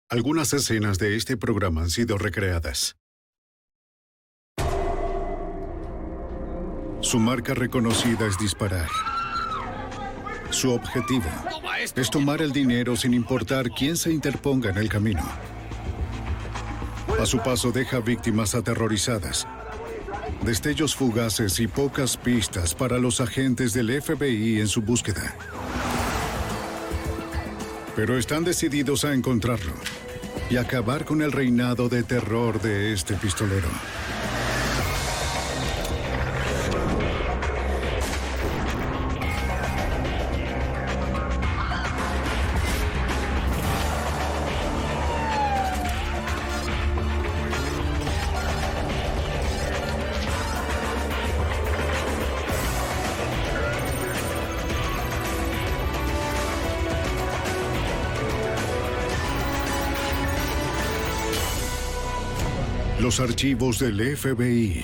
Algunas escenas de este programa han sido recreadas. Su marca reconocida es disparar. Su objetivo es tomar el dinero sin importar quién se interponga en el camino. A su paso deja víctimas aterrorizadas, destellos fugaces y pocas pistas para los agentes del FBI en su búsqueda. Pero están decididos a encontrarlo y acabar con el reinado de terror de este pistolero. Los archivos del FBI.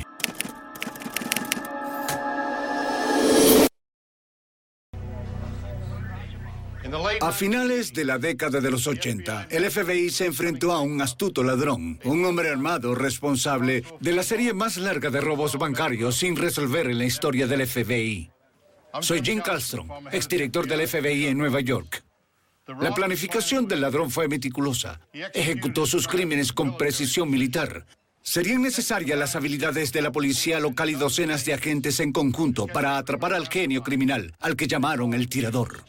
A finales de la década de los 80, el FBI se enfrentó a un astuto ladrón, un hombre armado responsable de la serie más larga de robos bancarios sin resolver en la historia del FBI. Soy Jim Kallstrom, exdirector del FBI en Nueva York. La planificación del ladrón fue meticulosa. Ejecutó sus crímenes con precisión militar. Serían necesarias las habilidades de la policía local y docenas de agentes en conjunto para atrapar al genio criminal, al que llamaron el tirador.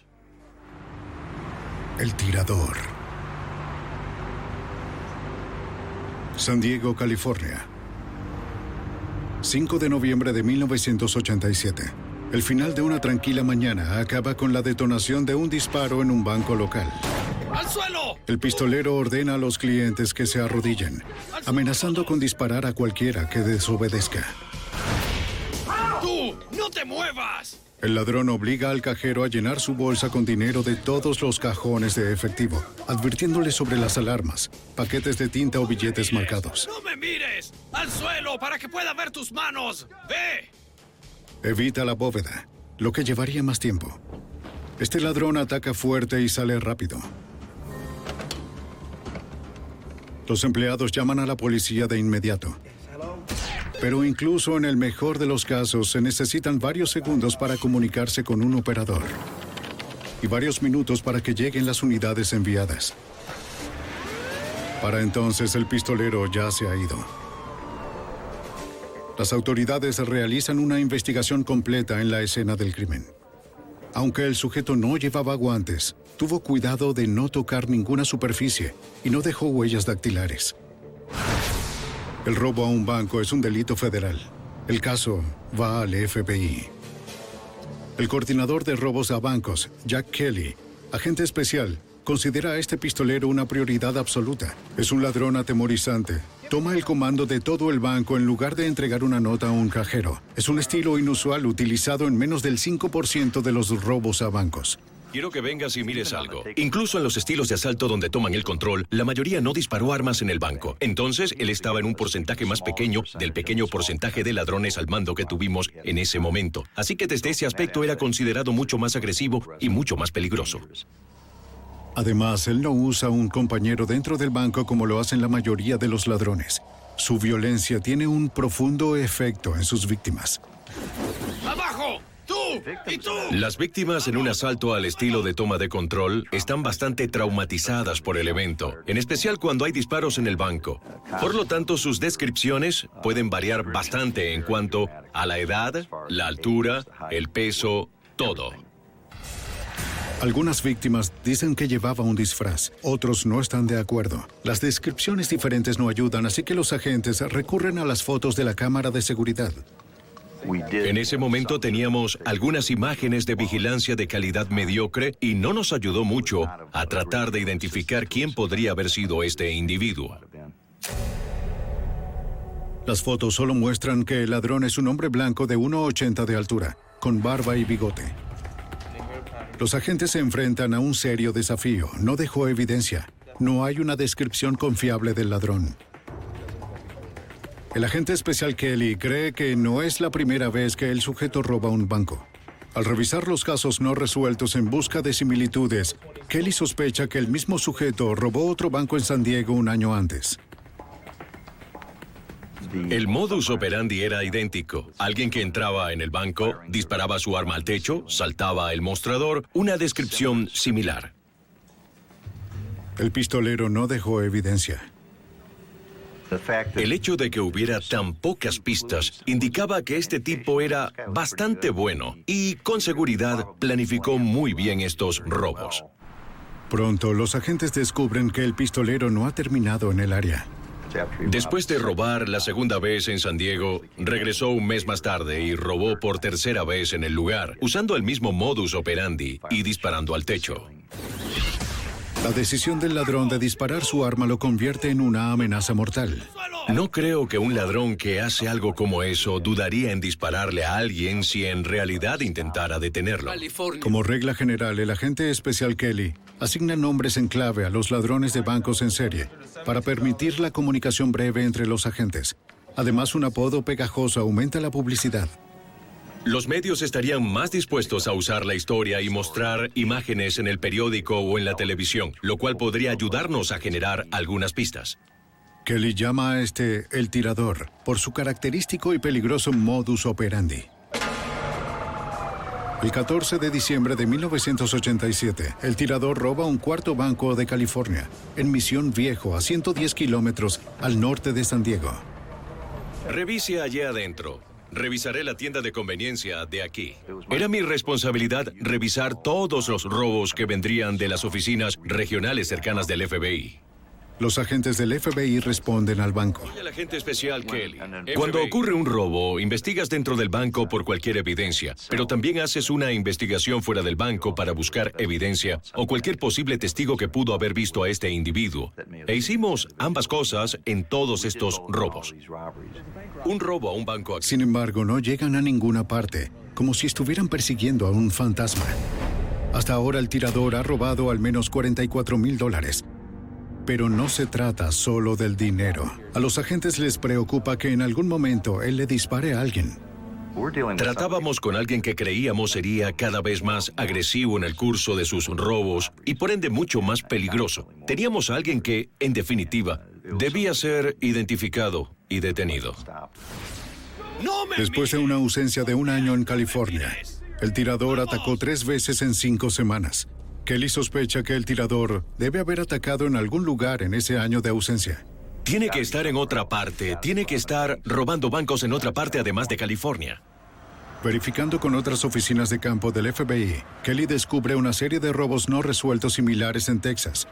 El tirador. San Diego, California. 5 de noviembre de 1987. El final de una tranquila mañana acaba con la detonación de un disparo en un banco local. ¡Al suelo! El pistolero ordena a los clientes que se arrodillen, amenazando con disparar a cualquiera que desobedezca. ¡Tú! ¡No te muevas! El ladrón obliga al cajero a llenar su bolsa con dinero de todos los cajones de efectivo, advirtiéndole sobre las alarmas, paquetes de tinta o billetes marcados. ¡No me mires! ¡Al suelo para que pueda ver tus manos! ¡Ve! Evita la bóveda, lo que llevaría más tiempo. Este ladrón ataca fuerte y sale rápido. Los empleados llaman a la policía de inmediato. Pero incluso en el mejor de los casos se necesitan varios segundos para comunicarse con un operador. Y varios minutos para que lleguen las unidades enviadas. Para entonces el pistolero ya se ha ido. Las autoridades realizan una investigación completa en la escena del crimen. Aunque el sujeto no llevaba guantes, tuvo cuidado de no tocar ninguna superficie y no dejó huellas dactilares. El robo a un banco es un delito federal. El caso va al FBI. El coordinador de robos a bancos, Jack Kelly, agente especial, considera a este pistolero una prioridad absoluta. Es un ladrón atemorizante. Toma el comando de todo el banco en lugar de entregar una nota a un cajero. Es un estilo inusual utilizado en menos del 5% de los robos a bancos. Quiero que vengas y mires algo. Incluso en los estilos de asalto donde toman el control, la mayoría no disparó armas en el banco. Entonces, él estaba en un porcentaje más pequeño del pequeño porcentaje de ladrones al mando que tuvimos en ese momento. Así que desde ese aspecto era considerado mucho más agresivo y mucho más peligroso. Además, él no usa un compañero dentro del banco como lo hacen la mayoría de los ladrones. Su violencia tiene un profundo efecto en sus víctimas. ¡Abajo! ¡Tú! ¡Y tú! Las víctimas en un asalto al estilo de toma de control están bastante traumatizadas por el evento, en especial cuando hay disparos en el banco. Por lo tanto, sus descripciones pueden variar bastante en cuanto a la edad, la altura, el peso, todo. Algunas víctimas dicen que llevaba un disfraz, otros no están de acuerdo. Las descripciones diferentes no ayudan, así que los agentes recurren a las fotos de la cámara de seguridad. En ese momento teníamos algunas imágenes de vigilancia de calidad mediocre y no nos ayudó mucho a tratar de identificar quién podría haber sido este individuo. Las fotos solo muestran que el ladrón es un hombre blanco de 1,80 de altura, con barba y bigote. Los agentes se enfrentan a un serio desafío. No dejó evidencia. No hay una descripción confiable del ladrón. El agente especial Kelly cree que no es la primera vez que el sujeto roba un banco. Al revisar los casos no resueltos en busca de similitudes, Kelly sospecha que el mismo sujeto robó otro banco en San Diego un año antes. El modus operandi era idéntico. Alguien que entraba en el banco, disparaba su arma al techo, saltaba el mostrador, una descripción similar. El pistolero no dejó evidencia. El hecho de que hubiera tan pocas pistas indicaba que este tipo era bastante bueno y, con seguridad, planificó muy bien estos robos. Pronto, los agentes descubren que el pistolero no ha terminado en el área. Después de robar la segunda vez en San Diego, regresó un mes más tarde y robó por tercera vez en el lugar, usando el mismo modus operandi y disparando al techo. La decisión del ladrón de disparar su arma lo convierte en una amenaza mortal. No creo que un ladrón que hace algo como eso dudaría en dispararle a alguien si en realidad intentara detenerlo. Como regla general, el agente especial Kelly asigna nombres en clave a los ladrones de bancos en serie para permitir la comunicación breve entre los agentes. Además, un apodo pegajoso aumenta la publicidad. Los medios estarían más dispuestos a usar la historia y mostrar imágenes en el periódico o en la televisión, lo cual podría ayudarnos a generar algunas pistas. Kelly llama a el tirador por su característico y peligroso modus operandi. El 14 de diciembre de 1987, el tirador roba un cuarto banco de California, en Mission Viejo, a 110 kilómetros al norte de San Diego. Revise allí adentro. Revisaré la tienda de conveniencia de aquí. Era mi responsabilidad revisar todos los robos que vendrían de las oficinas regionales cercanas del FBI. Los agentes del FBI responden al banco. Soy el agente especial Kelly. Cuando ocurre un robo, investigas dentro del banco por cualquier evidencia, pero también haces una investigación fuera del banco para buscar evidencia o cualquier posible testigo que pudo haber visto a este individuo. E hicimos ambas cosas en todos estos robos. Un robo a un banco aquí. Sin embargo, no llegan a ninguna parte, como si estuvieran persiguiendo a un fantasma. Hasta ahora el tirador ha robado al menos $44,000. Pero no se trata solo del dinero. A los agentes les preocupa que en algún momento él le dispare a alguien. Tratábamos con alguien que creíamos sería cada vez más agresivo en el curso de sus robos y por ende mucho más peligroso. Teníamos a alguien que, en definitiva, debía ser identificado y detenido. Después de una ausencia de un año en California, el tirador atacó 3 veces en 5 semanas. Kelly sospecha que el tirador debe haber atacado en algún lugar en ese año de ausencia. Tiene que estar en otra parte. Tiene que estar robando bancos en otra parte además de California. Verificando con otras oficinas de campo del FBI, Kelly descubre una serie de robos no resueltos similares en Texas,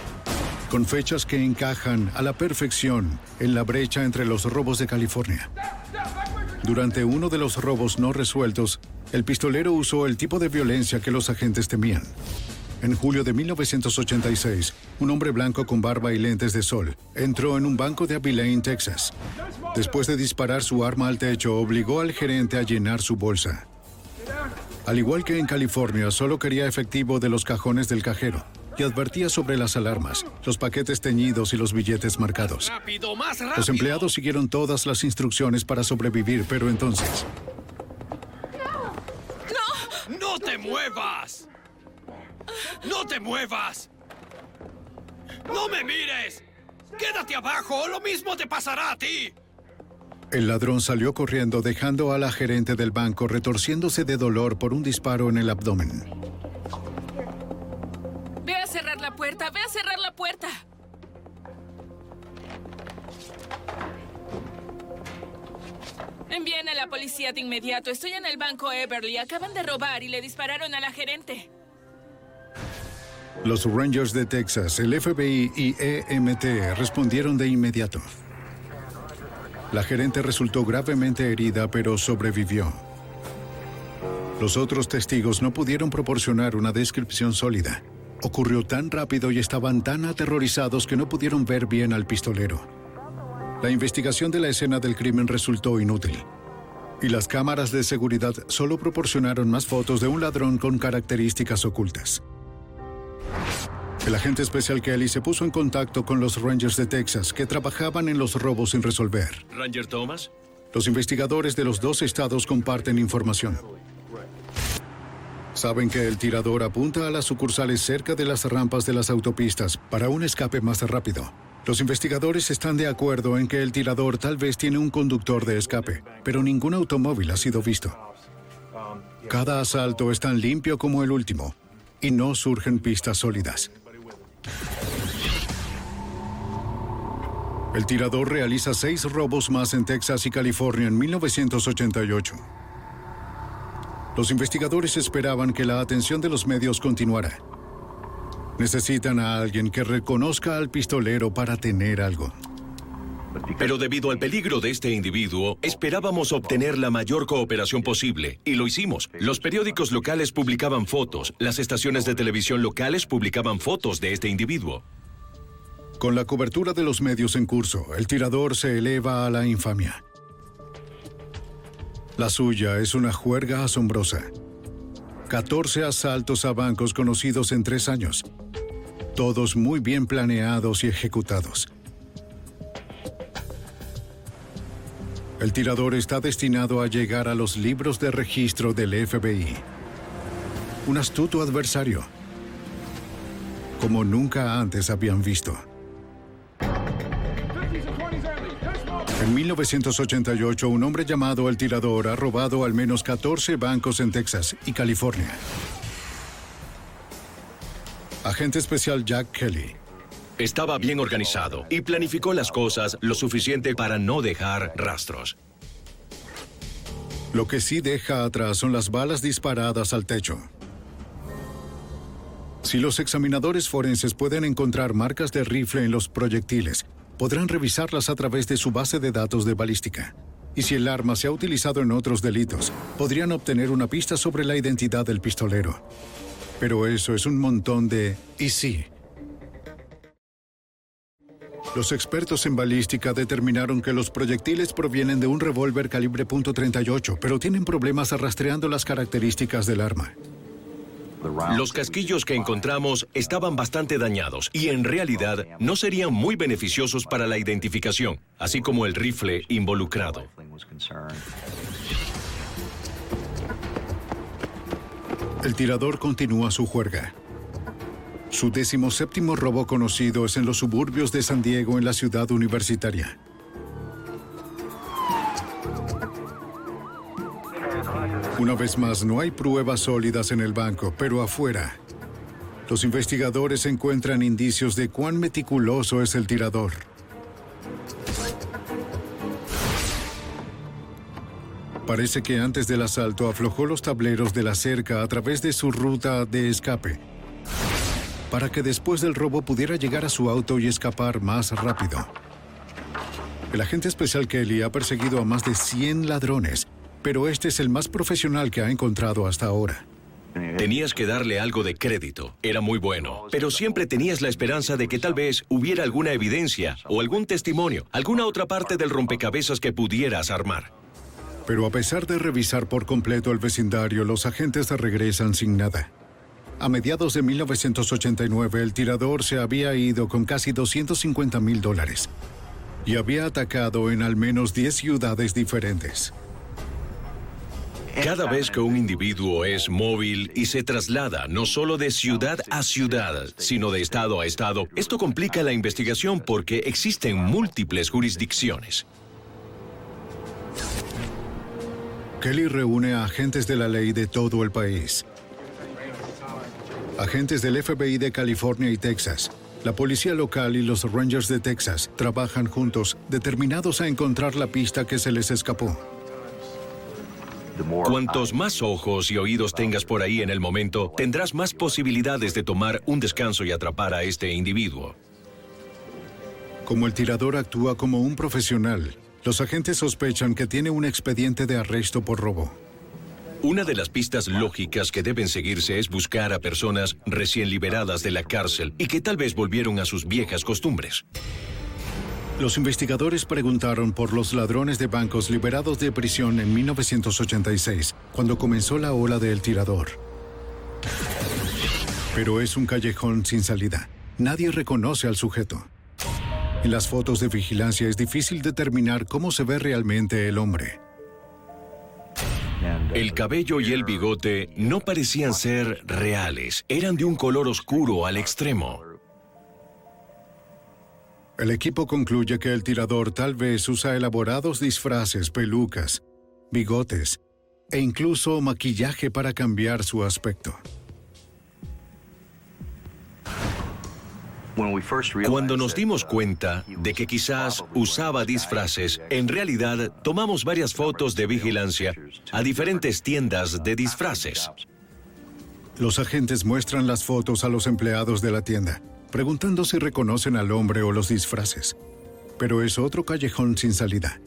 con fechas que encajan a la perfección en la brecha entre los robos de California. Durante uno de los robos no resueltos, el pistolero usó el tipo de violencia que los agentes temían. En julio de 1986, un hombre blanco con barba y lentes de sol entró en un banco de Abilene, Texas. Después de disparar su arma al techo, obligó al gerente a llenar su bolsa. Al igual que en California, solo quería efectivo de los cajones del cajero y advertía sobre las alarmas, los paquetes teñidos y los billetes marcados. ¡Rápido, más rápido! Los empleados siguieron todas las instrucciones para sobrevivir, pero entonces... ¡No te muevas! ¡No te muevas! ¡No me mires! ¡Quédate abajo o lo mismo te pasará a ti! El ladrón salió corriendo, dejando a la gerente del banco retorciéndose de dolor por un disparo en el abdomen. ¡Ve a cerrar la puerta! ¡Ve a cerrar la puerta! Envíen a la policía de inmediato. Estoy en el banco Everly. Acaban de robar y le dispararon a la gerente. Los Rangers de Texas, el FBI y EMT respondieron de inmediato. La gerente resultó gravemente herida, pero sobrevivió. Los otros testigos no pudieron proporcionar una descripción sólida. Ocurrió tan rápido y estaban tan aterrorizados que no pudieron ver bien al pistolero. La investigación de la escena del crimen resultó inútil. Y las cámaras de seguridad solo proporcionaron más fotos de un ladrón con características ocultas. El agente especial Kelly se puso en contacto con los Rangers de Texas que trabajaban en los robos sin resolver. ¿Ranger Thomas? Los investigadores de los 2 estados comparten información. Saben que el tirador apunta a las sucursales cerca de las rampas de las autopistas para un escape más rápido. Los investigadores están de acuerdo en que el tirador tal vez tiene un conductor de escape, pero ningún automóvil ha sido visto. Cada asalto es tan limpio como el último, y no surgen pistas sólidas. El tirador realiza 6 robos más en Texas y California en 1988. Los investigadores esperaban que la atención de los medios continuara. Necesitan a alguien que reconozca al pistolero para tener algo. Pero debido al peligro de este individuo, esperábamos obtener la mayor cooperación posible, y lo hicimos. Los periódicos locales publicaban fotos, las estaciones de televisión locales publicaban fotos de este individuo. Con la cobertura de los medios en curso, el tirador se eleva a la infamia. La suya es una juerga asombrosa. 14 asaltos a bancos conocidos en 3 años. Todos muy bien planeados y ejecutados. El tirador está destinado a llegar a los libros de registro del FBI. Un astuto adversario, como nunca antes habían visto. En 1988, un hombre llamado El Tirador ha robado al menos 14 bancos en Texas y California. Agente especial Jack Kelly Estaba bien organizado y planificó las cosas lo suficiente para no dejar rastros. Lo que sí deja atrás son las balas disparadas al techo. Si los examinadores forenses pueden encontrar marcas de rifle en los proyectiles, podrán revisarlas a través de su base de datos de balística. Y si el arma se ha utilizado en otros delitos, podrían obtener una pista sobre la identidad del pistolero. Pero eso es un montón de «y sí». Los expertos en balística determinaron que los proyectiles provienen de un revólver calibre .38, pero tienen problemas rastreando las características del arma. Los casquillos que encontramos estaban bastante dañados y en realidad no serían muy beneficiosos para la identificación, así como el rifle involucrado. El tirador continúa su juerga. Su 17º robo conocido es en los suburbios de San Diego, en la ciudad universitaria. Una vez más, no hay pruebas sólidas en el banco, pero afuera, los investigadores encuentran indicios de cuán meticuloso es el tirador. Parece que antes del asalto aflojó los tableros de la cerca a través de su ruta de escape, para que después del robo pudiera llegar a su auto y escapar más rápido. El agente especial Kelly ha perseguido a más de 100 ladrones, pero este es el más profesional que ha encontrado hasta ahora. Tenías que darle algo de crédito. Era muy bueno. Pero siempre tenías la esperanza de que tal vez hubiera alguna evidencia o algún testimonio, alguna otra parte del rompecabezas que pudieras armar. Pero a pesar de revisar por completo el vecindario, los agentes regresan sin nada. A mediados de 1989, el tirador se había ido con casi $250,000 y había atacado en al menos 10 ciudades diferentes. Cada vez que un individuo es móvil y se traslada no solo de ciudad a ciudad, sino de estado a estado, esto complica la investigación porque existen múltiples jurisdicciones. Kelly reúne a agentes de la ley de todo el país. Agentes del FBI de California y Texas, la policía local y los Rangers de Texas trabajan juntos, determinados a encontrar la pista que se les escapó. Cuantos más ojos y oídos tengas por ahí en el momento, tendrás más posibilidades de tomar un descanso y atrapar a este individuo. Como el tirador actúa como un profesional, los agentes sospechan que tiene un expediente de arresto por robo. Una de las pistas lógicas que deben seguirse es buscar a personas recién liberadas de la cárcel y que tal vez volvieron a sus viejas costumbres. Los investigadores preguntaron por los ladrones de bancos liberados de prisión en 1986, cuando comenzó la ola del tirador. Pero es un callejón sin salida. Nadie reconoce al sujeto. En las fotos de vigilancia es difícil determinar cómo se ve realmente el hombre. El cabello y el bigote no parecían ser reales. Eran de un color oscuro al extremo. El equipo concluye que el tirador tal vez usa elaborados disfraces, pelucas, bigotes e incluso maquillaje para cambiar su aspecto. Cuando nos dimos cuenta de que quizás usaba disfraces, en realidad tomamos varias fotos de vigilancia a diferentes tiendas de disfraces. Los agentes muestran las fotos a los empleados de la tienda, preguntando si reconocen al hombre o los disfraces. Pero es otro callejón sin salida.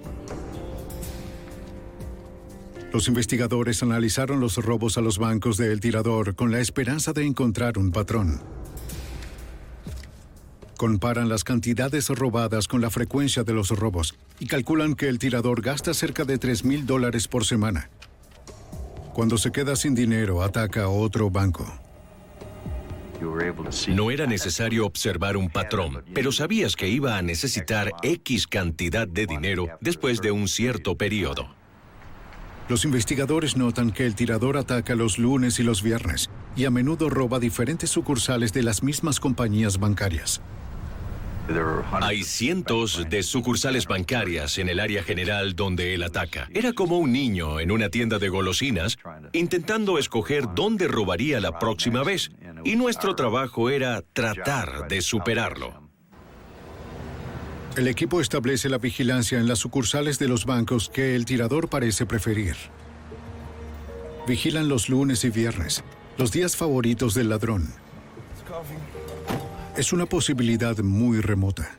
Los investigadores analizaron los robos a los bancos de El Tirador con la esperanza de encontrar un patrón. Comparan las cantidades robadas con la frecuencia de los robos y calculan que el tirador gasta cerca de $3,000 por semana. Cuando se queda sin dinero, ataca a otro banco. No era necesario observar un patrón, pero sabías que iba a necesitar X cantidad de dinero después de un cierto periodo. Los investigadores notan que el tirador ataca los lunes y los viernes y a menudo roba diferentes sucursales de las mismas compañías bancarias. Hay cientos de sucursales bancarias en el área general donde él ataca. Era como un niño en una tienda de golosinas intentando escoger dónde robaría la próxima vez. Y nuestro trabajo era tratar de superarlo. El equipo establece la vigilancia en las sucursales de los bancos que el tirador parece preferir. Vigilan los lunes y viernes, los días favoritos del ladrón. Es una posibilidad muy remota.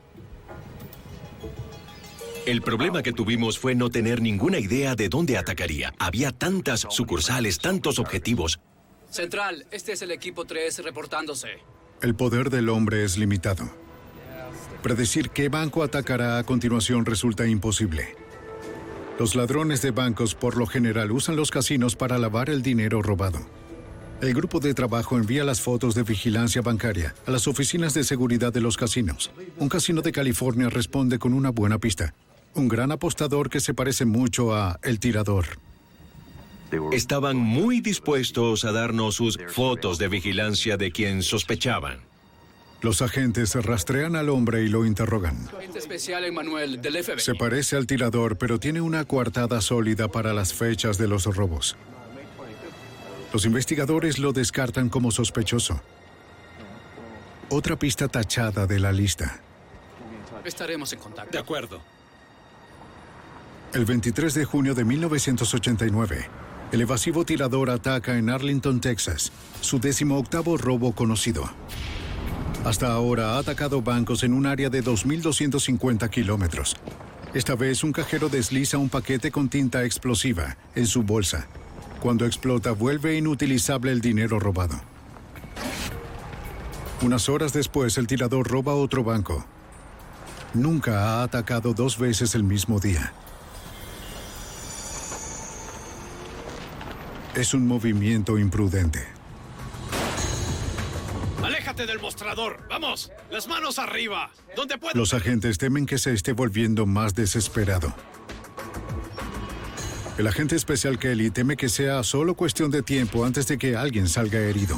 El problema que tuvimos fue no tener ninguna idea de dónde atacaría. Había tantas sucursales, tantos objetivos. Central, este es el equipo 3 reportándose. El poder del hombre es limitado. Predecir qué banco atacará a continuación resulta imposible. Los ladrones de bancos por lo general usan los casinos para lavar el dinero robado. El grupo de trabajo envía las fotos de vigilancia bancaria a las oficinas de seguridad de los casinos. Un casino de California responde con una buena pista. Un gran apostador que se parece mucho a El Tirador. Estaban muy dispuestos a darnos sus fotos de vigilancia de quien sospechaban. Los agentes rastrean al hombre y lo interrogan. Agente especial Emmanuel, del FBI. Se parece al tirador, pero tiene una coartada sólida para las fechas de los robos. Los investigadores lo descartan como sospechoso. Otra pista tachada de la lista. Estaremos en contacto. De acuerdo. El 23 de junio de 1989, el evasivo tirador ataca en Arlington, Texas, su 18º robo conocido. Hasta ahora ha atacado bancos en un área de 2.250 kilómetros. Esta vez un cajero desliza un paquete con tinta explosiva en su bolsa. Cuando explota, vuelve inutilizable el dinero robado. Unas horas después, el tirador roba otro banco. Nunca ha atacado 2 veces el mismo día. Es un movimiento imprudente. ¡Aléjate del mostrador! ¡Vamos! ¡Las manos arriba! ¿Dónde puedo? Los agentes temen que se esté volviendo más desesperado. El agente especial Kelly teme que sea solo cuestión de tiempo antes de que alguien salga herido.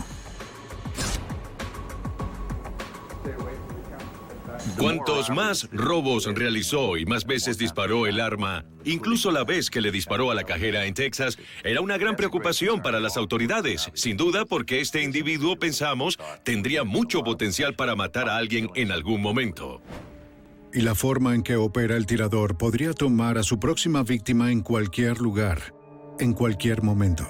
Cuantos más robos realizó y más veces disparó el arma, incluso la vez que le disparó a la cajera en Texas, era una gran preocupación para las autoridades. Sin duda, porque este individuo, pensamos, tendría mucho potencial para matar a alguien en algún momento. Y la forma en que opera el tirador podría tomar a su próxima víctima en cualquier lugar, en cualquier momento.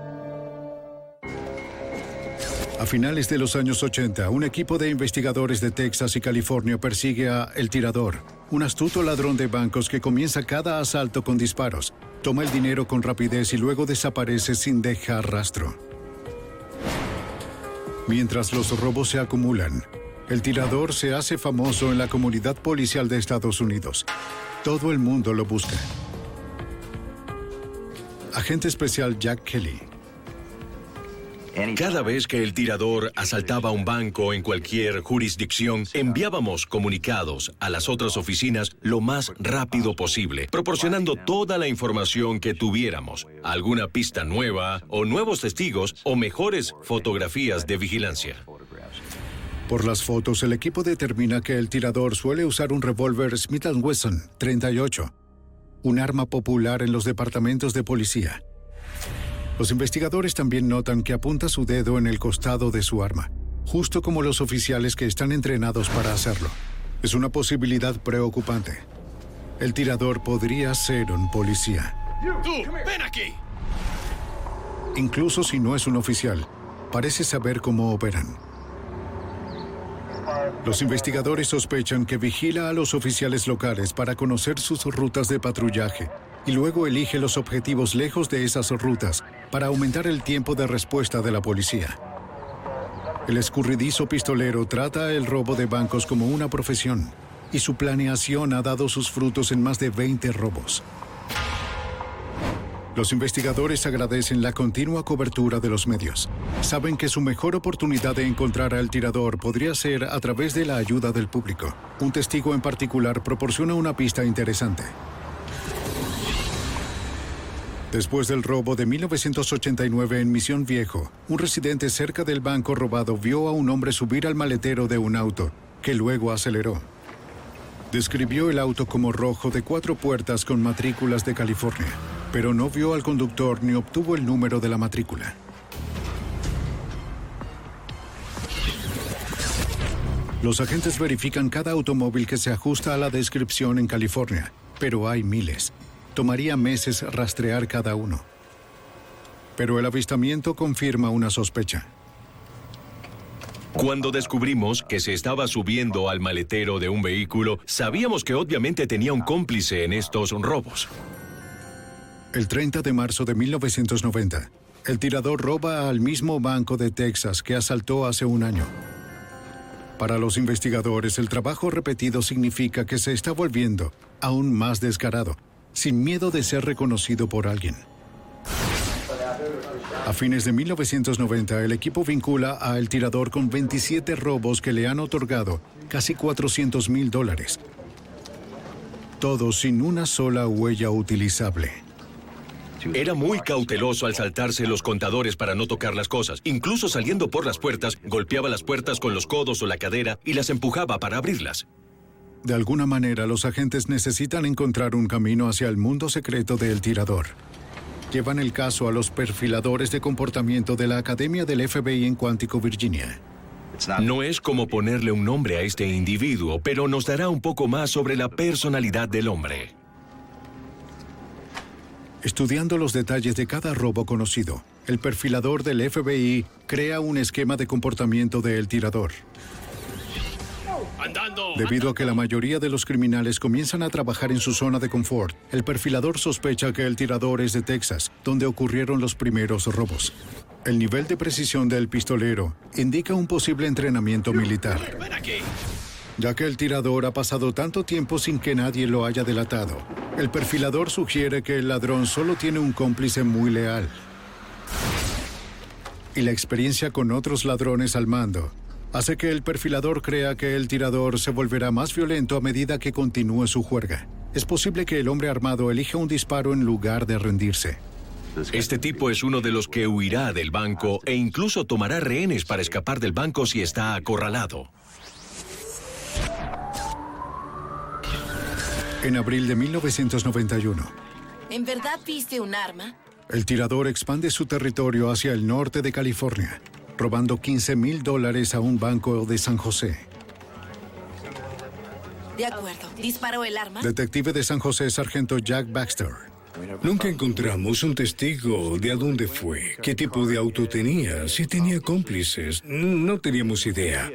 A finales de los años 80, un equipo de investigadores de Texas y California persigue a El Tirador, un astuto ladrón de bancos que comienza cada asalto con disparos, toma el dinero con rapidez y luego desaparece sin dejar rastro. Mientras los robos se acumulan, El Tirador se hace famoso en la comunidad policial de Estados Unidos. Todo el mundo lo busca. Agente especial Jack Kelly. Cada vez que el tirador asaltaba un banco en cualquier jurisdicción, enviábamos comunicados a las otras oficinas lo más rápido posible, proporcionando toda la información que tuviéramos, alguna pista nueva o nuevos testigos o mejores fotografías de vigilancia. Por las fotos, el equipo determina que el tirador suele usar un revólver Smith & Wesson 38, un arma popular en los departamentos de policía. Los investigadores también notan que apunta su dedo en el costado de su arma, justo como los oficiales que están entrenados para hacerlo. Es una posibilidad preocupante. El tirador podría ser un policía. ¡Tú, ven aquí! Incluso si no es un oficial, parece saber cómo operan. Los investigadores sospechan que vigila a los oficiales locales para conocer sus rutas de patrullaje y luego elige los objetivos lejos de esas rutas para aumentar el tiempo de respuesta de la policía. El escurridizo pistolero trata el robo de bancos como una profesión y su planeación ha dado sus frutos en más de 20 robos. Los investigadores agradecen la continua cobertura de los medios. Saben que su mejor oportunidad de encontrar al tirador podría ser a través de la ayuda del público. Un testigo en particular proporciona una pista interesante. Después del robo de 1989 en Misión Viejo, un residente cerca del banco robado vio a un hombre subir al maletero de un auto, que luego aceleró. Describió el auto como rojo de 4 puertas con matrículas de California, pero no vio al conductor ni obtuvo el número de la matrícula. Los agentes verifican cada automóvil que se ajusta a la descripción en California, pero hay miles. Tomaría meses rastrear cada uno. Pero el avistamiento confirma una sospecha. Cuando descubrimos que se estaba subiendo al maletero de un vehículo, sabíamos que obviamente tenía un cómplice en estos robos. El 30 de marzo de 1990, el tirador roba al mismo banco de Texas que asaltó hace un año. Para los investigadores, el trabajo repetido significa que se está volviendo aún más descarado, sin miedo de ser reconocido por alguien. A fines de 1990, el equipo vincula a El Tirador con 27 robos que le han otorgado casi $400,000. Todos sin una sola huella utilizable. Era muy cauteloso al saltarse los contadores para no tocar las cosas. Incluso saliendo por las puertas, golpeaba las puertas con los codos o la cadera y las empujaba para abrirlas. De alguna manera, los agentes necesitan encontrar un camino hacia el mundo secreto de El Tirador. Llevan el caso a los perfiladores de comportamiento de la Academia del FBI en Quantico, Virginia. No es como ponerle un nombre a este individuo, pero nos dará un poco más sobre la personalidad del hombre. Estudiando los detalles de cada robo conocido, el perfilador del FBI crea un esquema de comportamiento de El Tirador. Debido a que la mayoría de los criminales comienzan a trabajar en su zona de confort, el perfilador sospecha que el tirador es de Texas, donde ocurrieron los primeros robos. El nivel de precisión del pistolero indica un posible entrenamiento militar. Ya que el tirador ha pasado tanto tiempo sin que nadie lo haya delatado, el perfilador sugiere que el ladrón solo tiene un cómplice muy leal. Y la experiencia con otros ladrones al mando hace que el perfilador crea que el tirador se volverá más violento a medida que continúe su juerga. Es posible que el hombre armado elija un disparo en lugar de rendirse. Este tipo es uno de los que huirá del banco e incluso tomará rehenes para escapar del banco si está acorralado. En abril de 1991, ¿en verdad viste un arma? el tirador expande su territorio hacia el norte de California, robando $15,000 a un banco de San José. De acuerdo. ¿Disparó el arma? Detective de San José, sargento Jack Baxter. Nunca encontramos un testigo de a dónde fue, qué tipo de auto tenía, si tenía cómplices. No teníamos idea.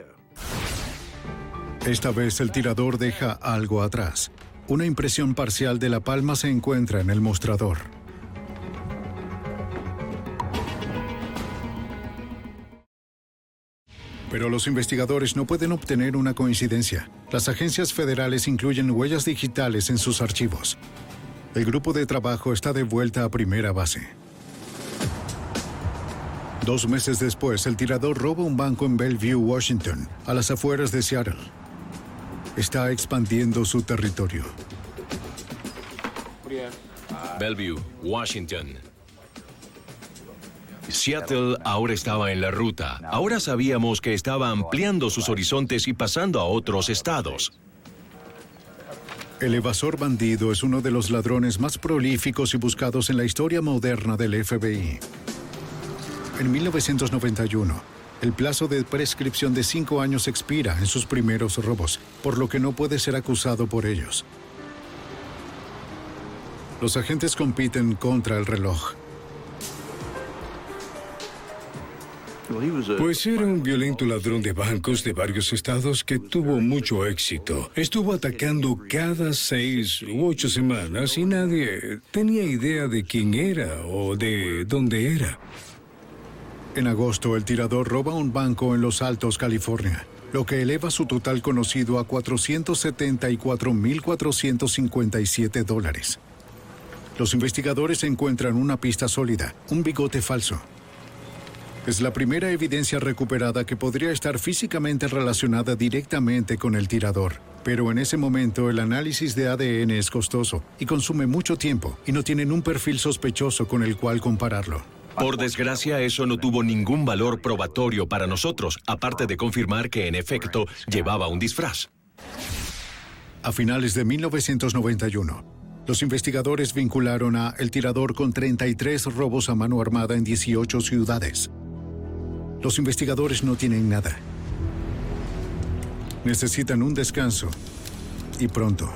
Esta vez el tirador deja algo atrás. Una impresión parcial de la palma se encuentra en el mostrador. Pero los investigadores no pueden obtener una coincidencia. Las agencias federales incluyen huellas digitales en sus archivos. El grupo de trabajo está de vuelta a primera base. 2 meses después, el tirador roba un banco en Bellevue, Washington, a las afueras de Seattle. Está expandiendo su territorio. Bellevue, Washington. Seattle ahora estaba en la ruta. Ahora sabíamos que estaba ampliando sus horizontes y pasando a otros estados. El evasor bandido es uno de los ladrones más prolíficos y buscados en la historia moderna del FBI. En 1991, el plazo de prescripción de 5 años expira en sus primeros robos, por lo que no puede ser acusado por ellos. Los agentes compiten contra el reloj. Pues era un violento ladrón de bancos de varios estados que tuvo mucho éxito. Estuvo atacando cada 6 u 8 semanas y nadie tenía idea de quién era o de dónde era. En agosto, el tirador roba un banco en Los Altos, California, lo que eleva su total conocido a $474,457. Los investigadores encuentran una pista sólida, un bigote falso. Es la primera evidencia recuperada que podría estar físicamente relacionada directamente con el tirador. Pero en ese momento el análisis de ADN es costoso y consume mucho tiempo y no tienen un perfil sospechoso con el cual compararlo. Por desgracia, eso no tuvo ningún valor probatorio para nosotros, aparte de confirmar que en efecto llevaba un disfraz. A finales de 1991, los investigadores vincularon a el tirador con 33 robos a mano armada en 18 ciudades. Los investigadores no tienen nada. Necesitan un descanso, y pronto.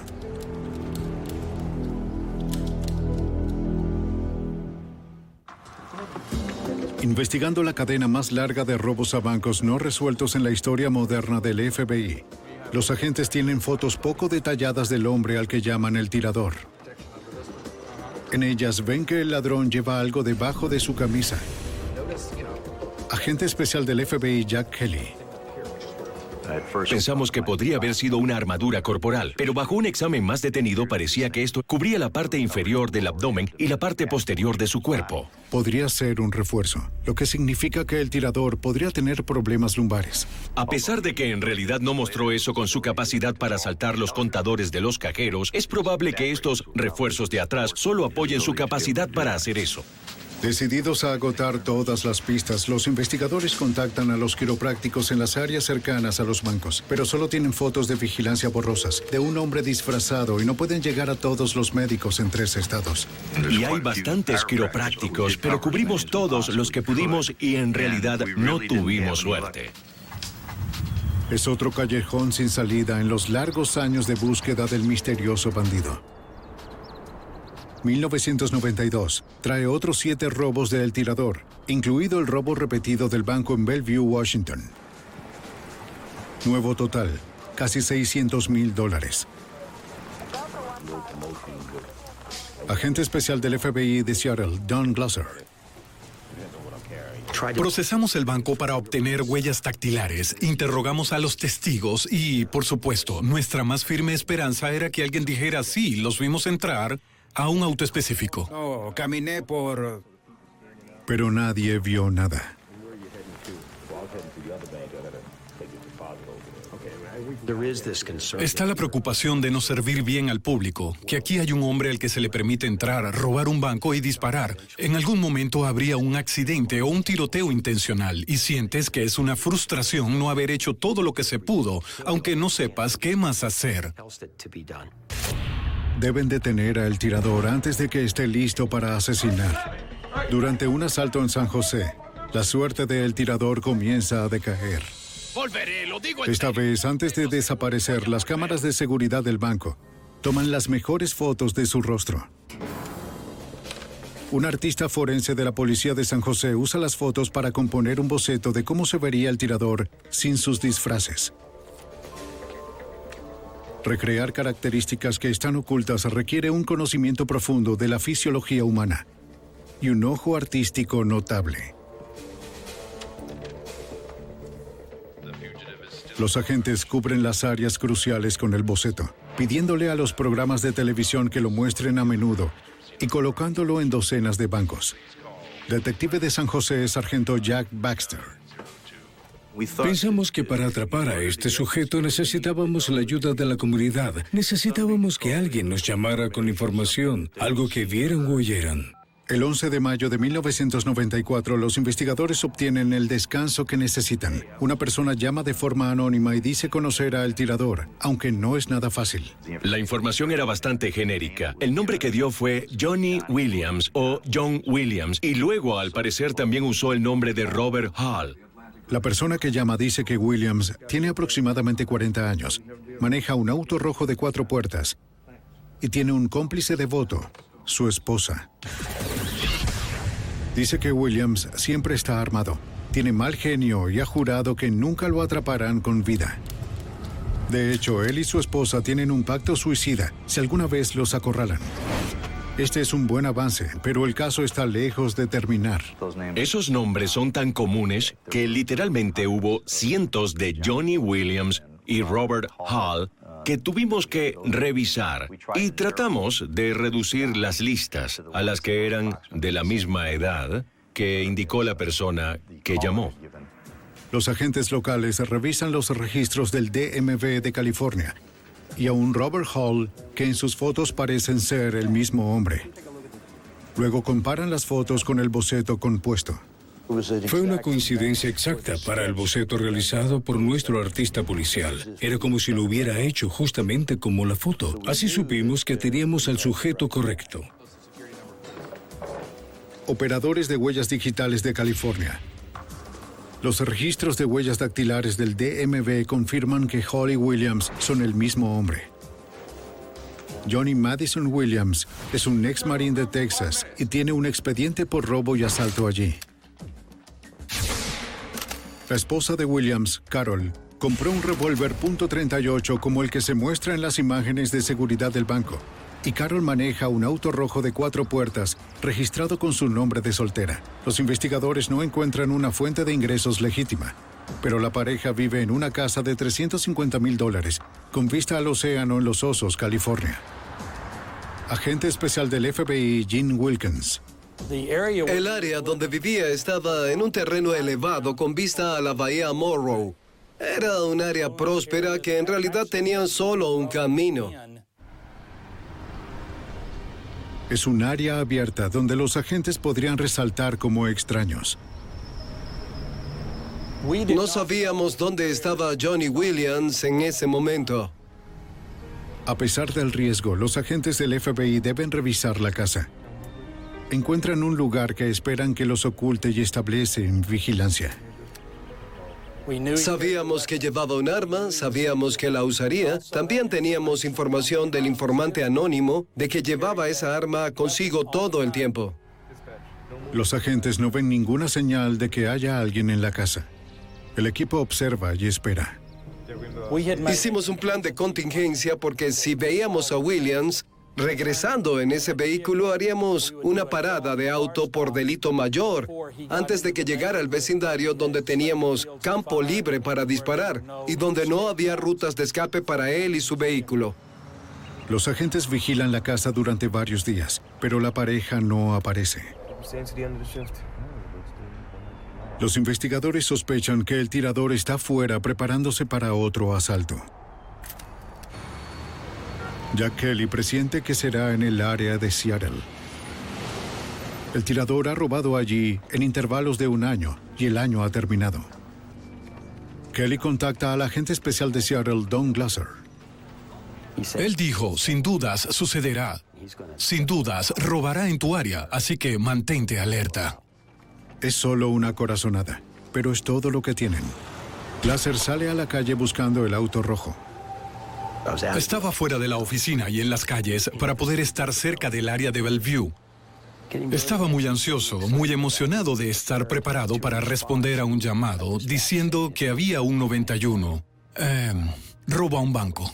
Investigando la cadena más larga de robos a bancos no resueltos en la historia moderna del FBI, los agentes tienen fotos poco detalladas del hombre al que llaman el tirador. En ellas ven que el ladrón lleva algo debajo de su camisa. Agente especial del FBI Jack Kelly. Pensamos que podría haber sido una armadura corporal, pero bajo un examen más detenido parecía que esto cubría la parte inferior del abdomen y la parte posterior de su cuerpo. Podría ser un refuerzo, lo que significa que el tirador podría tener problemas lumbares. A pesar de que en realidad no mostró eso con su capacidad para saltar los contadores de los cajeros, es probable que estos refuerzos de atrás solo apoyen su capacidad para hacer eso. Decididos a agotar todas las pistas, los investigadores contactan a los quiroprácticos en las áreas cercanas a los bancos, pero solo tienen fotos de vigilancia borrosas de un hombre disfrazado y no pueden llegar a todos los médicos en 3 estados. Y hay bastantes quiroprácticos, pero cubrimos todos los que pudimos y en realidad no tuvimos suerte. Es otro callejón sin salida en los largos años de búsqueda del misterioso bandido. 1992 trae otros 7 robos del tirador, incluido el robo repetido del banco en Bellevue, Washington. Nuevo total, casi $600,000. Agente especial del FBI de Seattle, Don Glasser. Procesamos el banco para obtener huellas dactilares, interrogamos a los testigos y, por supuesto, nuestra más firme esperanza era que alguien dijera sí, los vimos entrar a un auto específico. Caminé por... Pero nadie vio nada. Está la preocupación de no servir bien al público, que aquí hay un hombre al que se le permite entrar, robar un banco y disparar. En algún momento habría un accidente o un tiroteo intencional y sientes que es una frustración no haber hecho todo lo que se pudo, aunque no sepas qué más hacer. Deben detener al tirador antes de que esté listo para asesinar. Durante un asalto en San José, la suerte del tirador comienza a decaer. Volveré, lo digo en Esta serio. vez, antes de desaparecer, las cámaras de seguridad del banco toman las mejores fotos de su rostro. Un artista forense de la policía de San José usa las fotos para componer un boceto de cómo se vería el tirador sin sus disfraces. Recrear características que están ocultas requiere un conocimiento profundo de la fisiología humana y un ojo artístico notable. Los agentes cubren las áreas cruciales con el boceto, pidiéndole a los programas de televisión que lo muestren a menudo y colocándolo en docenas de bancos. Detective de San José, sargento Jack Baxter. Pensamos que para atrapar a este sujeto necesitábamos la ayuda de la comunidad. Necesitábamos que alguien nos llamara con información, algo que vieran o oyeran. El 11 de mayo de 1994, los investigadores obtienen el descanso que necesitan. Una persona llama de forma anónima y dice conocer al tirador, aunque no es nada fácil. La información era bastante genérica. El nombre que dio fue Johnny Williams o John Williams, y luego, al parecer, también usó el nombre de Robert Hall. La persona que llama dice que Williams tiene aproximadamente 40 años, maneja un auto rojo de 4 puertas y tiene un cómplice devoto, su esposa. Dice que Williams siempre está armado, tiene mal genio y ha jurado que nunca lo atraparán con vida. De hecho, él y su esposa tienen un pacto suicida si alguna vez los acorralan. Este es un buen avance, pero el caso está lejos de terminar. Esos nombres son tan comunes que literalmente hubo cientos de Johnny Williams y Robert Hall que tuvimos que revisar, y tratamos de reducir las listas a las que eran de la misma edad que indicó la persona que llamó. Los agentes locales revisan los registros del DMV de California y a un Robert Hall que en sus fotos parecen ser el mismo hombre. Luego comparan las fotos con el boceto compuesto. Fue una coincidencia exacta para el boceto realizado por nuestro artista policial. Era como si lo hubiera hecho justamente como la foto. Así supimos que teníamos al sujeto correcto. Operadores de huellas digitales de California. Los registros de huellas dactilares del DMV confirman que Hall y Williams son el mismo hombre. Johnny Madison Williams es un ex marín de Texas y tiene un expediente por robo y asalto allí. La esposa de Williams, Carol, compró un revólver .38 como el que se muestra en las imágenes de seguridad del banco. Y Carol maneja un auto rojo de 4 puertas, registrado con su nombre de soltera. Los investigadores no encuentran una fuente de ingresos legítima, pero la pareja vive en una casa de $350,000, con vista al océano en Los Osos, California. Agente especial del FBI, Gene Wilkins. El área donde vivía estaba en un terreno elevado con vista a la bahía Morrow. Era un área próspera que en realidad tenía solo un camino. Es un área abierta donde los agentes podrían resaltar como extraños. No sabíamos dónde estaba Johnny Williams en ese momento. A pesar del riesgo, los agentes del FBI deben revisar la casa. Encuentran un lugar que esperan que los oculte y establecen vigilancia. Sabíamos que llevaba un arma, sabíamos que la usaría. También teníamos información del informante anónimo de que llevaba esa arma consigo todo el tiempo. Los agentes no ven ninguna señal de que haya alguien en la casa. El equipo observa y espera. Hicimos un plan de contingencia porque si veíamos a Williams regresando en ese vehículo, haríamos una parada de auto por delito mayor antes de que llegara al vecindario donde teníamos campo libre para disparar y donde no había rutas de escape para él y su vehículo. Los agentes vigilan la casa durante varios días, pero la pareja no aparece. Los investigadores sospechan que el tirador está fuera preparándose para otro asalto. Jack Kelly presiente que será en el área de Seattle. El tirador ha robado allí en intervalos de 1 año y el año ha terminado. Kelly contacta al agente especial de Seattle, Don Glasser. Él dijo, sin dudas sucederá. Sin dudas robará en tu área, así que mantente alerta. Es solo una corazonada, pero es todo lo que tienen. Glasser sale a la calle buscando el auto rojo. Estaba fuera de la oficina y en las calles para poder estar cerca del área de Bellevue. Estaba muy ansioso, muy emocionado de estar preparado para responder a un llamado diciendo que había un 91. Roba un banco.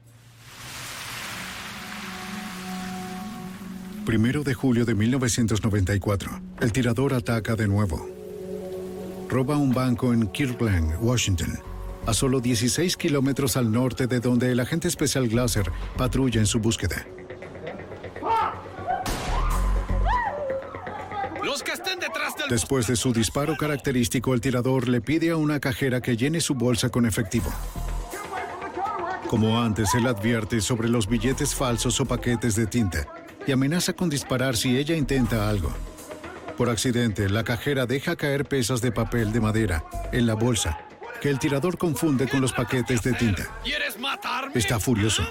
1 de julio de 1994. El tirador ataca de nuevo. Roba un banco en Kirkland, Washington, a solo 16 kilómetros al norte de donde el agente especial Glasser patrulla en su búsqueda. ¡Los que estén detrás Después de su disparo característico, el tirador le pide a una cajera que llene su bolsa con efectivo. Como antes, él advierte sobre los billetes falsos o paquetes de tinta y amenaza con disparar si ella intenta algo. Por accidente, la cajera deja caer pesas de papel de madera en la bolsa, que el tirador confunde con los paquetes de tinta. ¿Quieres matarme? Está furioso.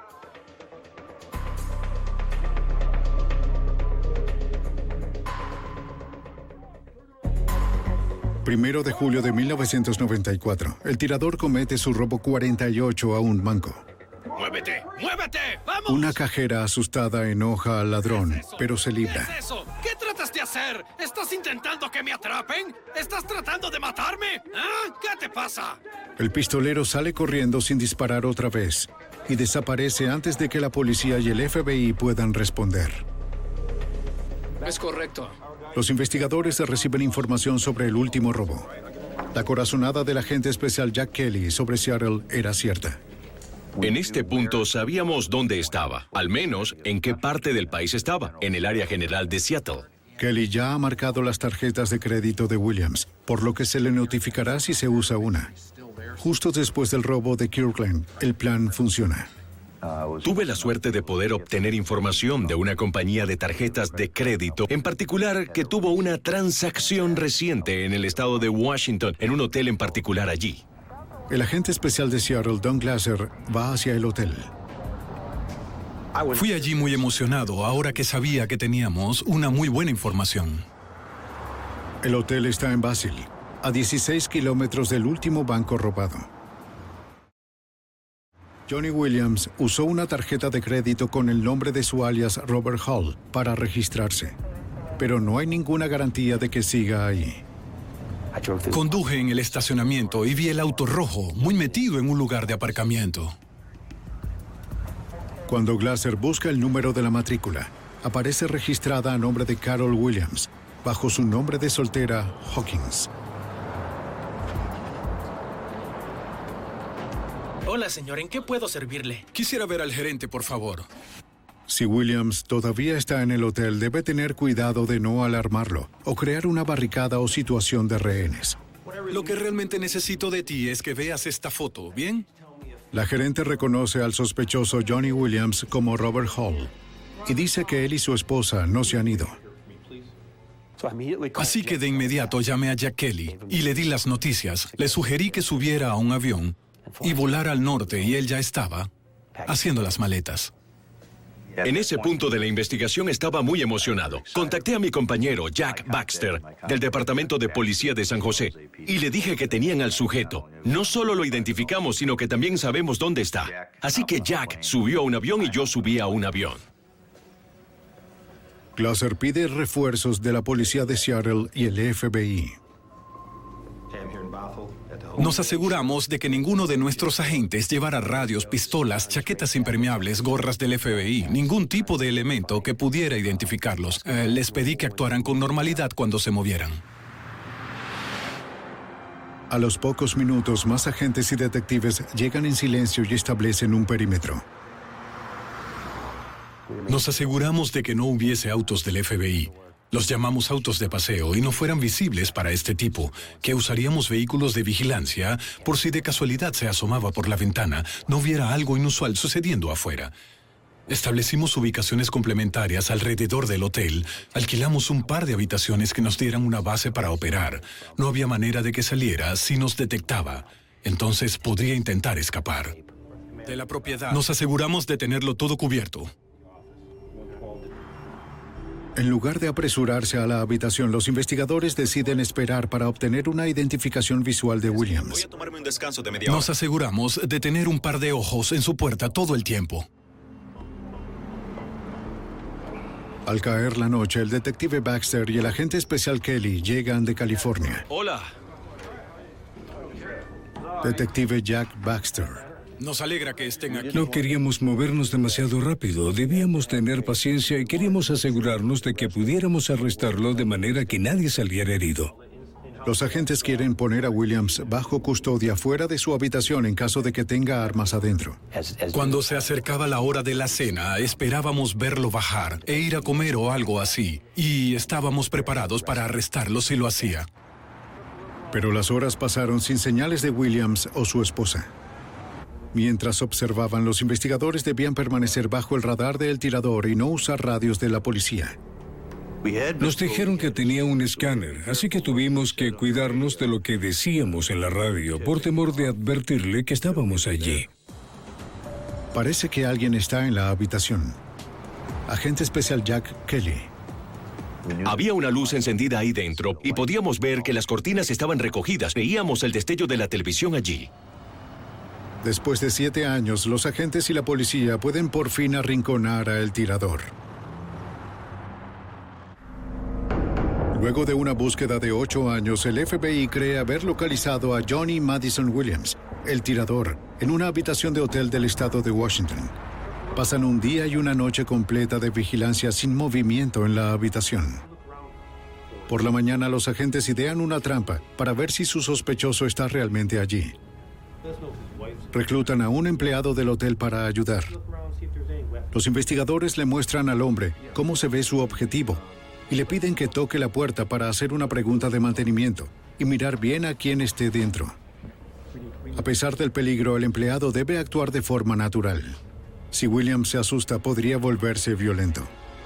Primero de julio de 1994, el tirador comete su robo 48 a un banco. ¡Muévete! ¡Muévete! ¡Vamos! Una cajera asustada enoja al ladrón, pero se libra. ¿Qué es eso? ¿Qué tratas de hacer? ¿Estás intentando que me atrapen? ¿Estás tratando de matarme? ¿Ah? ¿Qué te pasa? El pistolero sale corriendo sin disparar otra vez y desaparece antes de que la policía y el FBI puedan responder. Es correcto. Los investigadores reciben información sobre el último robo. La corazonada del agente especial Jack Kelly sobre Seattle era cierta. En este punto sabíamos dónde estaba, al menos en qué parte del país estaba, en el área general de Seattle. Kelly ya ha marcado las tarjetas de crédito de Williams, por lo que se le notificará si se usa una. Justo después del robo de Kirkland, el plan funciona. Tuve la suerte de poder obtener información de una compañía de tarjetas de crédito, en particular que tuvo una transacción reciente en el estado de Washington, en un hotel en particular allí. El agente especial de Seattle, Don Glasser, va hacia el hotel. Fui allí muy emocionado, ahora que sabía que teníamos una muy buena información. El hotel está en Basil, a 16 kilómetros del último banco robado. Johnny Williams usó una tarjeta de crédito con el nombre de su alias Robert Hall para registrarse, pero no hay ninguna garantía de que siga ahí. Conduje en el estacionamiento y vi el auto rojo, muy metido en un lugar de aparcamiento. Cuando Glasser busca el número de la matrícula, aparece registrada a nombre de Carol Williams, bajo su nombre de soltera, Hawkins. Hola, señor, ¿en qué puedo servirle? Quisiera ver al gerente, por favor. Si Williams todavía está en el hotel, debe tener cuidado de no alarmarlo o crear una barricada o situación de rehenes. Lo que realmente necesito de ti es que veas esta foto, ¿bien? La gerente reconoce al sospechoso Johnny Williams como Robert Hall y dice que él y su esposa no se han ido. Así que de inmediato llamé a Jack Kelly y le di las noticias. Le sugerí que subiera a un avión y volara al norte, y él ya estaba haciendo las maletas. En ese punto de la investigación estaba muy emocionado. Contacté a mi compañero Jack Baxter, del Departamento de Policía de San José, y le dije que tenían al sujeto. No solo lo identificamos, sino que también sabemos dónde está. Así que Jack subió a un avión y yo subí a un avión. Glasser pide refuerzos de la policía de Seattle y el FBI. Nos aseguramos de que ninguno de nuestros agentes llevara radios, pistolas, chaquetas impermeables, gorras del FBI, ningún tipo de elemento que pudiera identificarlos. Les pedí que actuaran con normalidad cuando se movieran. A los pocos minutos, más agentes y detectives llegan en silencio y establecen un perímetro. Nos aseguramos de que no hubiese autos del FBI. Los llamamos autos de paseo y no fueran visibles para este tipo, que usaríamos vehículos de vigilancia por si de casualidad se asomaba por la ventana, no viera algo inusual sucediendo afuera. Establecimos ubicaciones complementarias alrededor del hotel, alquilamos un par de habitaciones que nos dieran una base para operar. No había manera de que saliera si nos detectaba, entonces podría intentar escapar. De la propiedad. Nos aseguramos de tenerlo todo cubierto. En lugar de apresurarse a la habitación, los investigadores deciden esperar para obtener una identificación visual de Williams. Voy a tomarme un descanso de media hora. Nos aseguramos de tener un par de ojos en su puerta todo el tiempo. Al caer la noche, el detective Baxter y el agente especial Kelly llegan de California. Hola. Detective Jack Baxter. Nos alegra que estén aquí. No queríamos movernos demasiado rápido. Debíamos tener paciencia y queríamos asegurarnos de que pudiéramos arrestarlo de manera que nadie saliera herido. Los agentes quieren poner a Williams bajo custodia fuera de su habitación en caso de que tenga armas adentro. Cuando se acercaba la hora de la cena, esperábamos verlo bajar e ir a comer o algo así. Y estábamos preparados para arrestarlo si lo hacía. Pero las horas pasaron sin señales de Williams o su esposa. Mientras observaban, los investigadores debían permanecer bajo el radar del tirador y no usar radios de la policía. Nos dijeron que tenía un escáner, así que tuvimos que cuidarnos de lo que decíamos en la radio por temor de advertirle que estábamos allí. Parece que alguien está en la habitación. Agente especial Jack Kelly. Había una luz encendida ahí dentro y podíamos ver que las cortinas estaban recogidas. Veíamos el destello de la televisión allí. Después de 7 años, los agentes y la policía pueden por fin arrinconar a el tirador. Luego de una búsqueda de 8 años, el FBI cree haber localizado a Johnny Madison Williams, el tirador, en una habitación de hotel del estado de Washington. Pasan un día y una noche completa de vigilancia sin movimiento en la habitación. Por la mañana, los agentes idean una trampa para ver si su sospechoso está realmente allí. Reclutan a un empleado del hotel para ayudar. Los investigadores le muestran al hombre cómo se ve su objetivo y le piden que toque la puerta para hacer una pregunta de mantenimiento y mirar bien a quién esté dentro. A pesar del peligro, el empleado debe actuar de forma natural. Si Williams se asusta, podría volverse violento.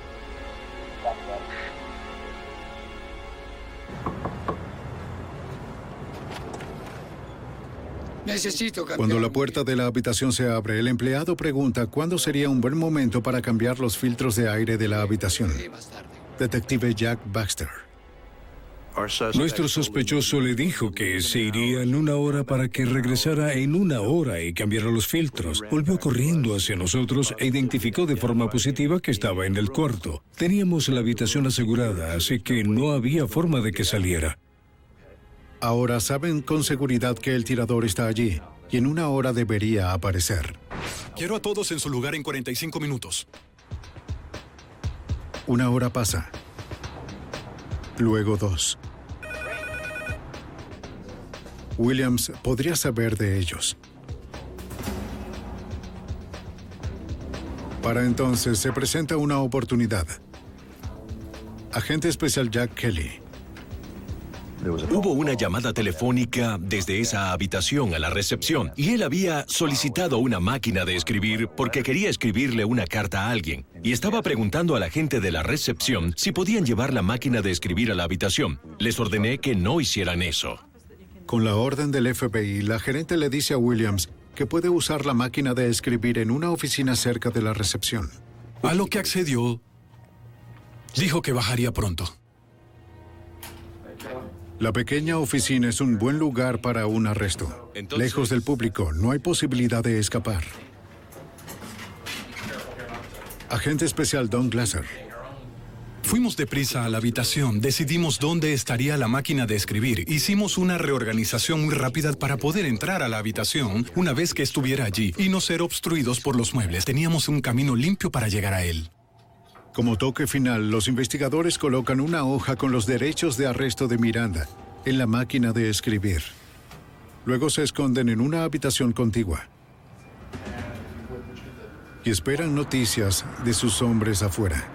Cuando la puerta de la habitación se abre, el empleado pregunta cuándo sería un buen momento para cambiar los filtros de aire de la habitación. Detective Jack Baxter. Nuestro sospechoso le dijo que se iría en 1 hora para que regresara en 1 hora y cambiara los filtros. Volvió corriendo hacia nosotros e identificó de forma positiva que estaba en el cuarto. Teníamos la habitación asegurada, así que no había forma de que saliera. Ahora saben con seguridad que el tirador está allí y en 1 hora debería aparecer. Quiero a todos en su lugar en 45 minutos. 1 hora pasa. Luego 2. Williams podría saber de ellos. Para entonces se presenta una oportunidad. Agente especial Jack Kelly. Hubo una llamada telefónica desde esa habitación a la recepción y él había solicitado una máquina de escribir porque quería escribirle una carta a alguien y estaba preguntando a la gente de la recepción si podían llevar la máquina de escribir a la habitación. Les ordené que no hicieran eso. Con la orden del FBI, la gerente le dice a Williams que puede usar la máquina de escribir en una oficina cerca de la recepción. A lo que accedió, dijo que bajaría pronto. La pequeña oficina es un buen lugar para un arresto. Lejos del público, no hay posibilidad de escapar. Agente especial Don Glasser. Fuimos deprisa a la habitación, decidimos dónde estaría la máquina de escribir. Hicimos una reorganización muy rápida para poder entrar a la habitación una vez que estuviera allí y no ser obstruidos por los muebles. Teníamos un camino limpio para llegar a él. Como toque final, los investigadores colocan una hoja con los derechos de arresto de Miranda en la máquina de escribir. Luego se esconden en una habitación contigua y esperan noticias de sus hombres afuera.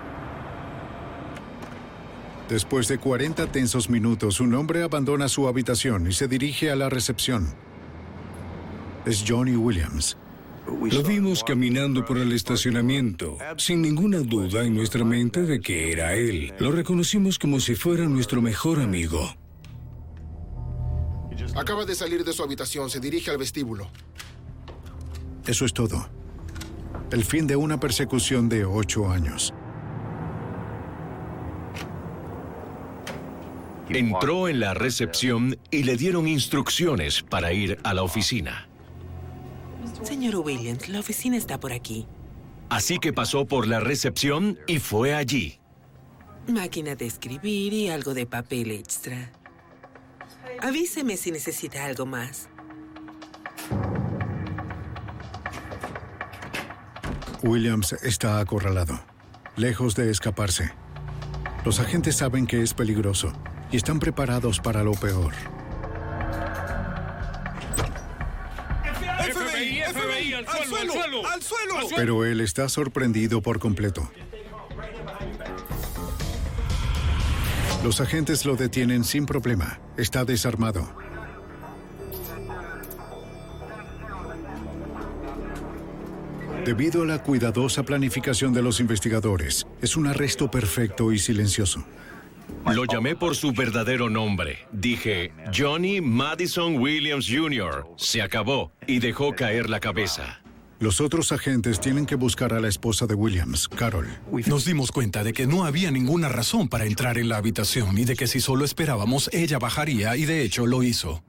Después de 40 tensos minutos, un hombre abandona su habitación y se dirige a la recepción. Es Johnny Williams. Lo vimos caminando por el estacionamiento, sin ninguna duda en nuestra mente de que era él. Lo reconocimos como si fuera nuestro mejor amigo. Acaba de salir de su habitación, se dirige al vestíbulo. Eso es todo. El fin de una persecución de 8 años. Entró en la recepción y le dieron instrucciones para ir a la oficina. Señor Williams, la oficina está por aquí. Así que pasó por la recepción y fue allí. Máquina de escribir y algo de papel extra. Avíseme si necesita algo más. Williams está acorralado, lejos de escaparse. Los agentes saben que es peligroso y están preparados para lo peor. FBI, FBI, al suelo, al suelo. Pero él está sorprendido por completo. Los agentes lo detienen sin problema. Está desarmado. Debido a la cuidadosa planificación de los investigadores, es un arresto perfecto y silencioso. Lo llamé por su verdadero nombre. Dije, Johnny Madison Williams Jr. Se acabó y dejó caer la cabeza. Los otros agentes tienen que buscar a la esposa de Williams, Carol. Nos dimos cuenta de que no había ninguna razón para entrar en la habitación y de que si solo esperábamos, ella bajaría y de hecho lo hizo.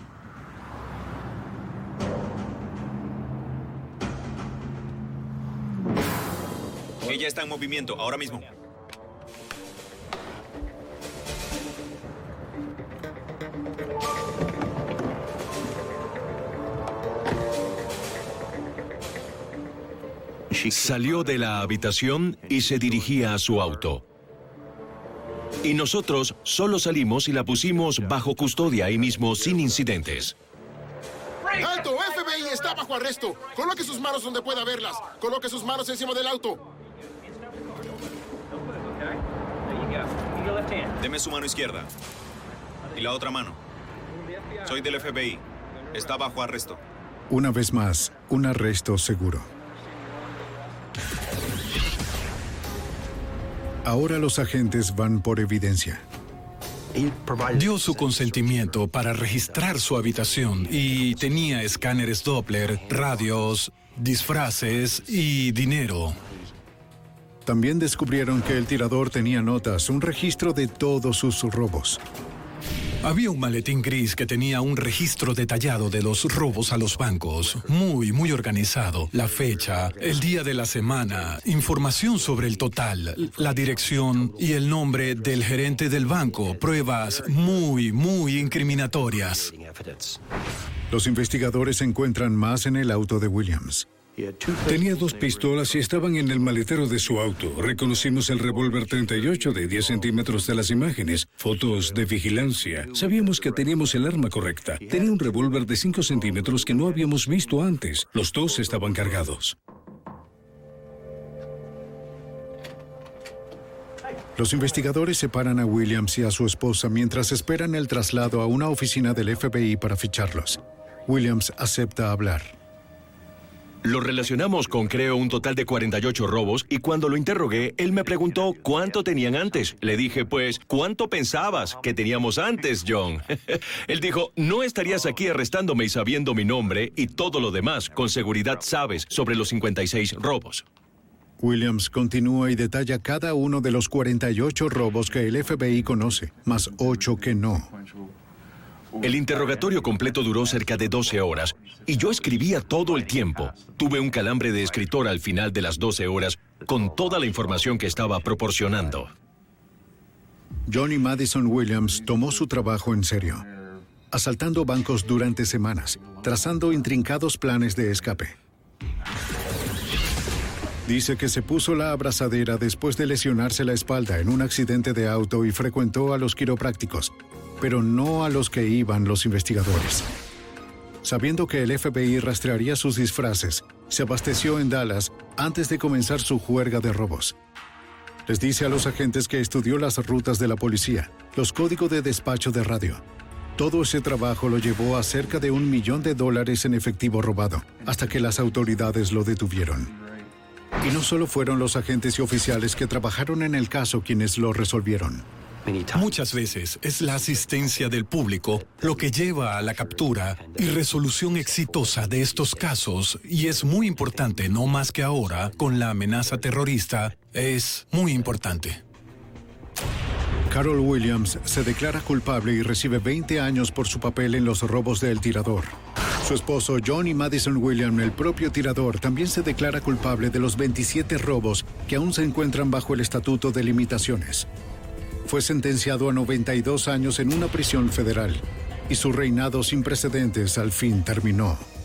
Ella está en movimiento, ahora mismo. Salió de la habitación y se dirigía a su auto. Y nosotros solo salimos y la pusimos bajo custodia ahí mismo sin incidentes. ¡Alto! FBI está bajo arresto. Coloque sus manos donde pueda verlas. Coloque sus manos encima del auto. Deme su mano izquierda. Y la otra mano. Soy del FBI. Está bajo arresto. Una vez más, un arresto seguro. Ahora los agentes van por evidencia. Dio su consentimiento para registrar su habitación y tenía escáneres Doppler, radios, disfraces y dinero. También descubrieron que el tirador tenía notas, un registro de todos sus robos. Había un maletín gris que tenía un registro detallado de los robos a los bancos. Muy organizado. La fecha, el día de la semana, información sobre el total, la dirección y el nombre del gerente del banco. Pruebas muy incriminatorias. Los investigadores encuentran más en el auto de Williams. Tenía 2 pistolas y estaban en el maletero de su auto. Reconocimos el revólver 38 de 10 centímetros de las imágenes, fotos de vigilancia. Sabíamos que teníamos el arma correcta. Tenía un revólver de 5 centímetros que no habíamos visto antes. Los 2 estaban cargados. Los investigadores separan a Williams y a su esposa mientras esperan el traslado a una oficina del FBI para ficharlos. Williams acepta hablar. Lo relacionamos con, creo, un total de 48 robos y cuando lo interrogué, él me preguntó cuánto tenían antes. Le dije, pues, ¿cuánto pensabas que teníamos antes, John? Él dijo, no estarías aquí arrestándome y sabiendo mi nombre y todo lo demás. Con seguridad sabes sobre los 56 robos. Williams continúa y detalla cada uno de los 48 robos que el FBI conoce, más 8 que no. El interrogatorio completo duró cerca de 12 horas y yo escribía todo el tiempo. Tuve un calambre de escritor al final de las 12 horas con toda la información que estaba proporcionando. Johnny Madison Williams tomó su trabajo en serio, asaltando bancos durante semanas, trazando intrincados planes de escape. Dice que se puso la abrazadera después de lesionarse la espalda en un accidente de auto y frecuentó a los quiroprácticos, pero no a los que iban los investigadores. Sabiendo que el FBI rastrearía sus disfraces, se abasteció en Dallas antes de comenzar su juerga de robos. Les dice a los agentes que estudió las rutas de la policía, los códigos de despacho de radio. Todo ese trabajo lo llevó a cerca de $1 millón en efectivo robado, hasta que las autoridades lo detuvieron. Y no solo fueron los agentes y oficiales que trabajaron en el caso quienes lo resolvieron. Muchas veces es la asistencia del público lo que lleva a la captura y resolución exitosa de estos casos, y es muy importante, no más que ahora, con la amenaza terrorista, es muy importante. Carol Williams se declara culpable y recibe 20 años por su papel en los robos del tirador. Su esposo, Johnny Madison Williams, el propio tirador, también se declara culpable de los 27 robos que aún se encuentran bajo el Estatuto de Limitaciones. Fue sentenciado a 92 años en una prisión federal y su reinado sin precedentes al fin terminó.